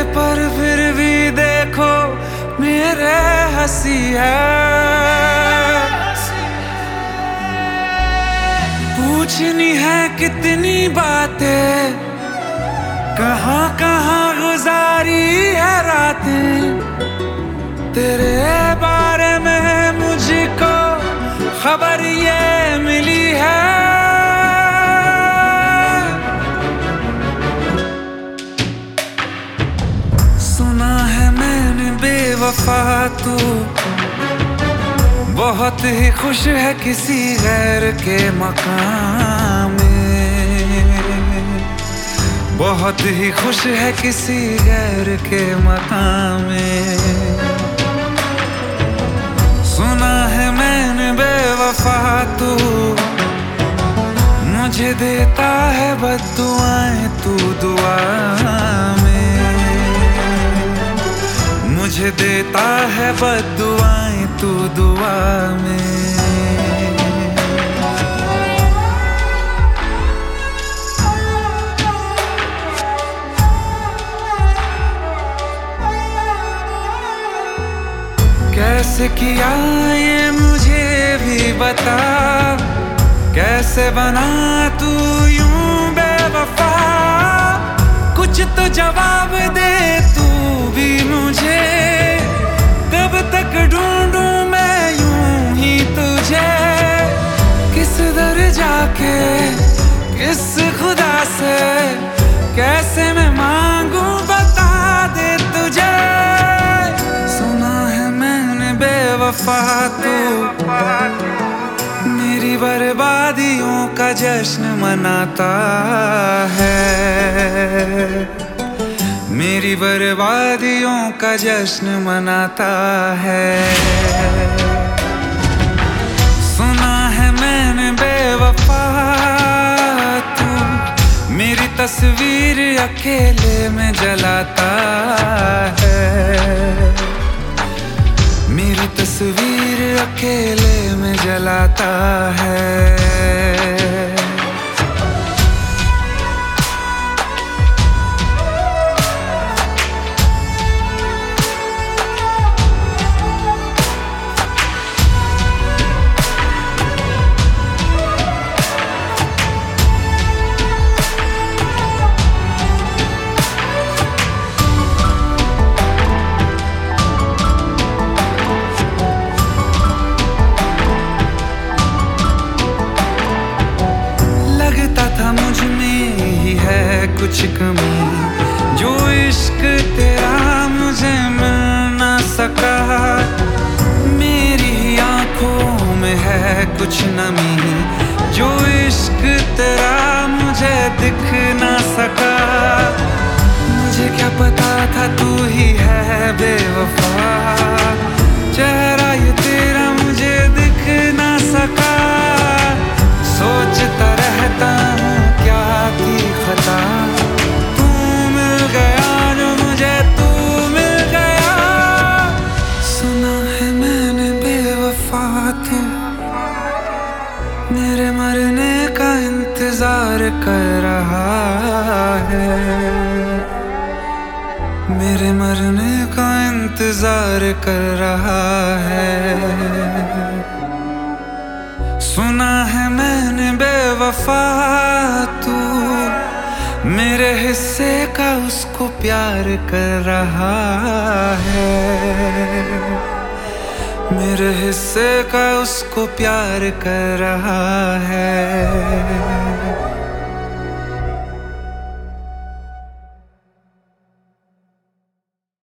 पर फिर भी देखो मेरे हंसी है। पूछनी है कितनी बातें, कहाँ कहाँ गुजारी है रातें, तेरे बारे में मुझको खबर ये मिली है। सुना है मैंने बेवफा तू बहुत ही खुश है किसी गैर के मकाम में, बहुत ही खुश है किसी गैर के मकाम में। सुना है मैंने बेवफा तू मुझे देता है बद्दुआएं तू दुआ में, मुझे देता है बद्दुआएं तू दुआ में। कैसे किया ये मुझे भी बता, कैसे बना तू यूं बेवफा, कुछ तो जवाब दे तू भी मुझे, कब तक ढूंढूं मैं यूं ही तुझे, किस दर जाके किस खुदा से कैसे मैं मांगू बता दे तुझे। सुना है मैंने बेवफा तू मेरी बर्बादियों का जश्न मनाता है, मेरी बर्बादियों का जश्न मनाता है। सुना है मैंने बेवफा तू मेरी तस्वीर अकेले में जलाता है, मेरी तस्वीर अकेले में जलाता है। कुछ कमी जो इश्क तेरा मुझे मिल ना सका, मेरी आंखों में है कुछ नमी जो इश्क तेरा मुझे दिख ना सका। मुझे क्या पता था तू ही है बेवफा, चेहरा ये तेरा मुझे दिख ना सका। सोचता रहता हूँ क्या थी खता, तू मिल गया जो मुझे तू मिल गया। सुना है मैंने बेवफा तू मेरे मरने का इंतजार कर रहा है, मेरे मरने का इंतजार कर रहा है। सुना है मैंने बेवफा तू मेरे हिस्से का उसको प्यार कर रहा है, मेरे हिस्से का उसको प्यार कर रहा है।